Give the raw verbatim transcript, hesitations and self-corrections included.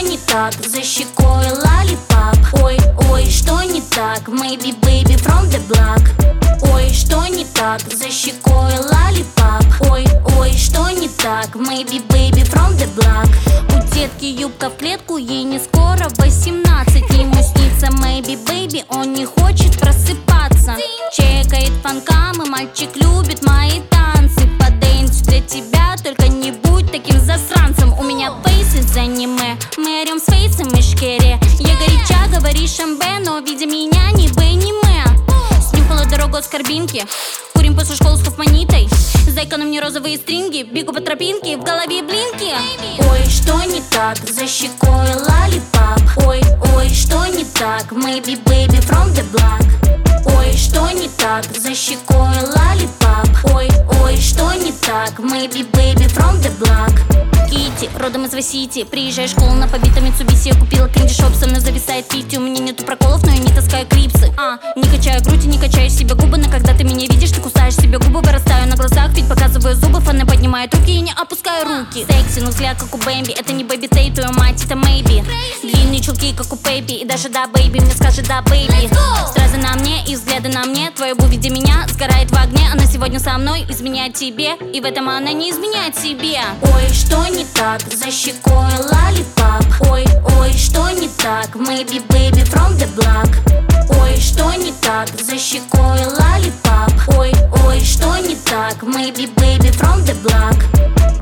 не так, за щекой лалипап. Ой, ой, что не так, maybe baby from the block. Ой, что не так, за щекой лалипап. Ой, ой, что не так, maybe baby from the block. У детки юбка в клетку, ей не скоро восемнадцать. Ему снится maybe baby, он не хочет просыпаться. Чекает фанкам, и мальчик любит мои танцы. Подэнсю для тебя, только не будь таким засранцем. У меня фейс из аниме, мы орем с фейсом и шкере. Я горяча, говоришь эмбэ, но видя меня не в аниме. Снюхала дорогу от скорбинки, курим после школы с хофманитой. Зайка на мне розовые стринги, бегу по тропинке, в голове блинки. Ой, что не так, за щекой лалипап. Ой, ой, что не так, maybe baby from the block. Ой, что не так, за щекой лалипап. Ой, ой, что не так, maybe baby from the block. Китти, родом из Васити. Приезжаю в школу на побитом Митсубиси. Я купила кэнди-шоп, со мной зависает фифти. У меня нету проколов, но я не таскаю клипсы. А, не качаю грудь и не качаю себе губы. Но когда ты меня видишь, ты кусаешь себе губы. Вырастаю на глазах, ведь показываю зубы. Фаны поднимают руки и не опускаю руки. Секси, но взгляд как у Бэмби. Это не Бэби Тей, твою мать, это Мэйби. Длинные чулки, как у Пеппи. И даже да, бэйби, мне скажет да, бэйби. Стразы на мне и взгляды на мне. Твоя бу, видя меня, сгорает в огне. Она сегодня со мной, изменяет тебе. И в этом она не изменяет себе. Ой, что не так, за щекой лалипап. Ой, ой, что не так, maybe baby from the block. Ой, что не так, за щекой лалипап. Ой, ой, что не так, maybe baby from the block.